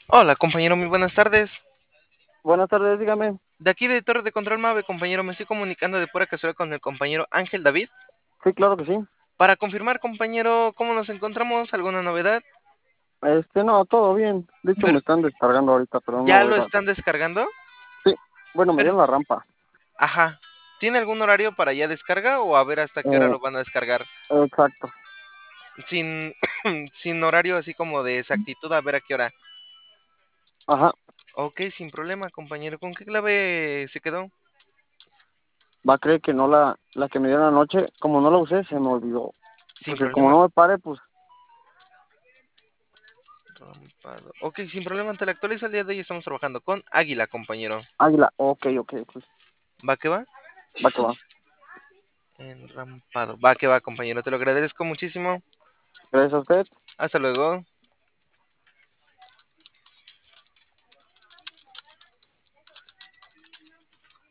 Hola, compañero, muy buenas tardes. Buenas tardes, dígame. De aquí de Torre de Control Mave, compañero, me estoy comunicando de pura casualidad con el compañero Ángel David. Sí, claro que sí. Para confirmar, compañero, cómo nos encontramos, alguna novedad. No, todo bien. De hecho, Pero, me están descargando ahorita, pero una ¿ya lo novedad. están descargando? Sí, bueno, me Pero, dieron la rampa. ajá. ¿Tiene algún horario para ya descarga o a ver hasta qué hora Eh, lo van a descargar? exacto. Sin, sin horario así como de exactitud, a ver a qué hora. Ajá, Ok, sin problema, compañero. ¿Con qué clave se quedó? va a creer que no la que me dieron anoche, como no la usé, se me olvidó. Sin Porque como problema. no me pare, pues, Rampado. Ok, sin problema, te la actualizo el día de hoy. Estamos trabajando con Águila, compañero. águila. Ok, ok, pues, ¿Va que va? va que va. Enrampado. Va que va, compañero. Te lo agradezco muchísimo. Gracias a usted. Hasta luego.